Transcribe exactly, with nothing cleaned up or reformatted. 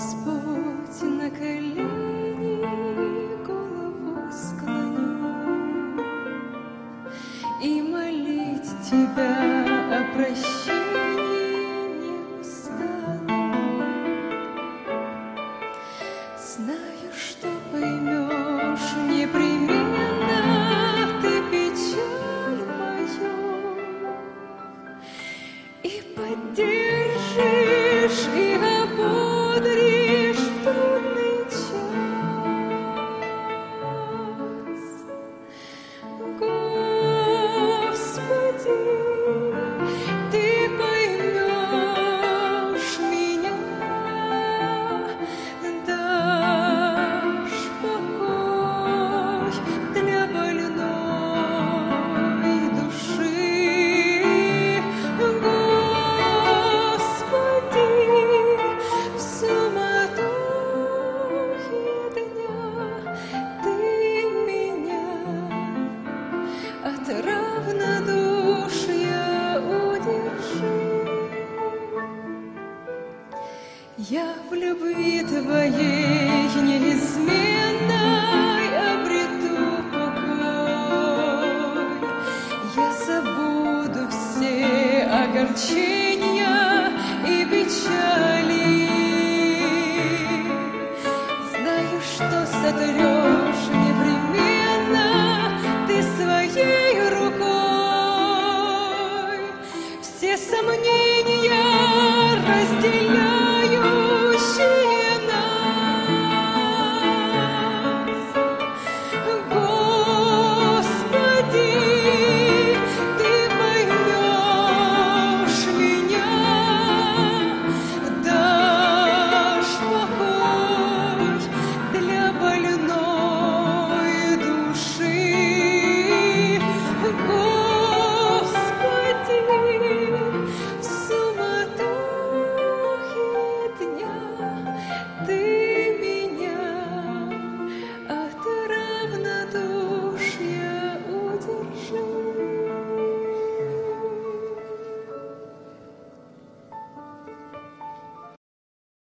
Господь, на колени голову склоню и молить Тебя о прощении не устану. Знаю, что поймешь непременно ты печаль мою и поддержишь, и ободришь в трудный час. Господи, Ты поймешь меня, дашь покой для больной души. Господи, в суматохе дня Ты меня от равнодушия удержи. Я в любви Твоей неизменной обрету покой. Я забуду все огорчения